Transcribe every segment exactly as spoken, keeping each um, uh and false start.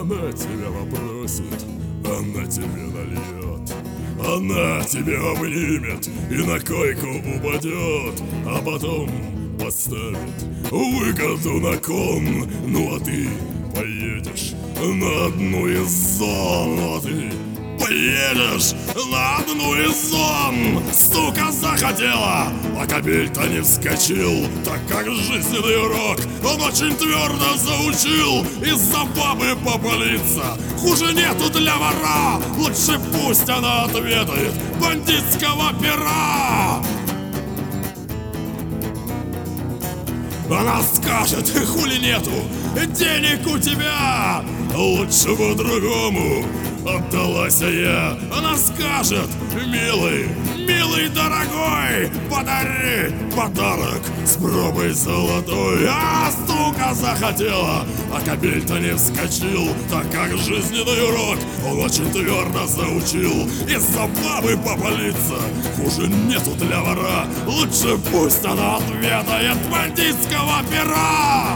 Она тебя попросит, она тебе нальет, она тебя обнимет и на койку упадет, а потом поставит выгоду на кон. Ну а ты поедешь на одну из зон, ну а ты поедешь на одну из зон. Сука захотела, а кабель-то не вскочил, так как жизненный урок он очень твердо заучил. Из-за бабы попалиться хуже нету для вора, лучше пусть она отведает бандитского пера. Она скажет, хули нету денег у тебя, лучше по-другому отдалась я. Она скажет, милый, милый дорогой, подари подарок с пробой золотой. А сука захотела, а кабель-то не вскочил, так как жизненный урок он очень твердо заучил. Из-за бабы попалиться хуже нету для вора, лучше пусть она отведает бандитского пера.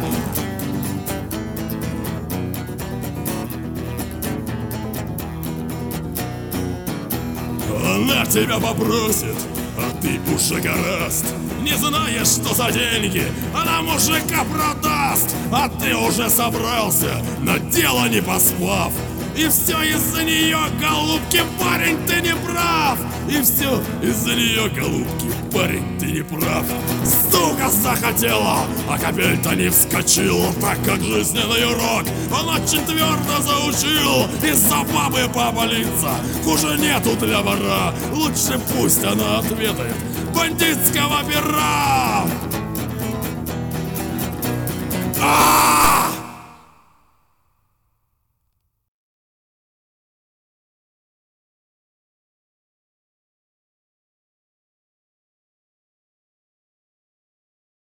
Она тебя попросит, а ты уже гораст. Не знаешь, что за деньги она мужика продаст, а ты уже собрался на дело не поспав. И все из-за нее, голубки, парень, ты не прав. И все из-за нее, голубки, парень, ты не прав. Сука захотела, а кабель-то не вскочил, так как жизненный урок он очень твердо заучил. Из-за бабы попалиться хуже нету для вора, лучше пусть она отведает бандитского пера.